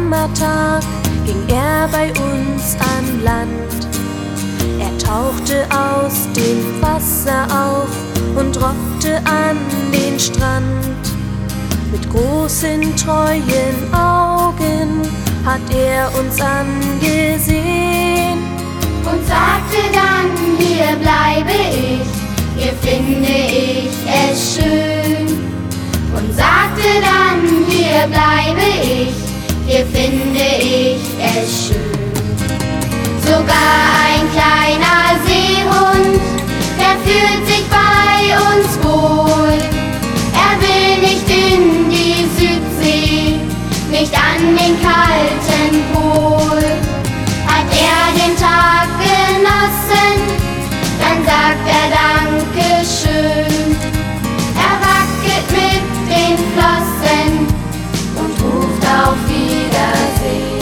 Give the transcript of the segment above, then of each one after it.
Sommertag ging er bei uns an Land. Er tauchte aus dem Wasser auf und robbte an den Strand. Mit großen, treuen Augen hat er uns angesehen und sagte dann, hier bleibe ich, hier finde ich es schön. Und sagte dann, hier bleibe ich, hier finde ich es schön. Sogar ein kleiner Seehund, der fühlt sich bei uns wohl. Er will nicht in die Südsee, nicht an den kalten Pol. Hat er den Tag genossen, dann sagt er Dankeschön. Er wackelt mit den Flossen und ruft auf Wiedersehen.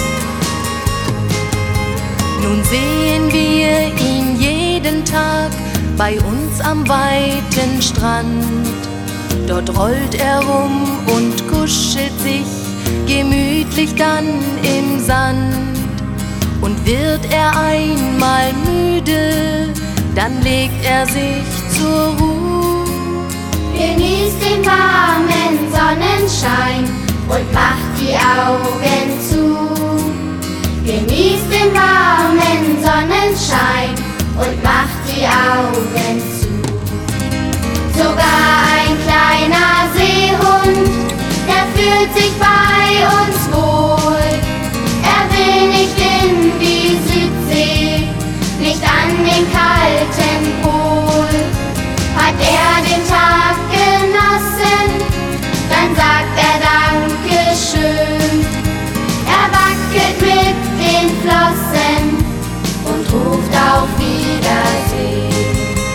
Nun sehen wir ihn jeden Tag bei uns am weiten Strand. Dort rollt er rum und kuschelt sich gemütlich dann im Sand. Und wird er einmal müde, dann legt er sich zur Ruhe. Genießt den warmen Sonnenschein und macht die Augen zu. Genießt den warmen Sonnenschein und macht die Augen zu. Sogar ein kleiner Seehund, der fühlt sich bei uns wohl. Er will nicht in die Südsee, nicht an den kalten Pol. Hat er den Tag genossen, dann sagt er Dankeschön. Er wackelt mit den Flossen und ruft auf Wiedersehen.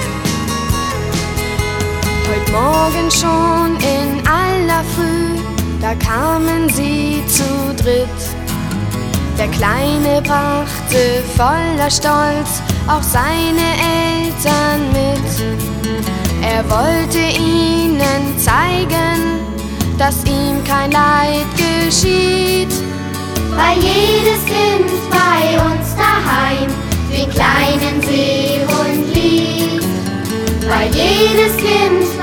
Heut Morgen schon in aller Früh, da kamen sie zu dritt. Der Kleine brachte voller Stolz auch seine Eltern mit. Er wollte ihnen zeigen, dass ihm kein Leid geschieht. Weil jedes Kind bei uns daheim den kleinen Seehund liebt. Weil jedes Kind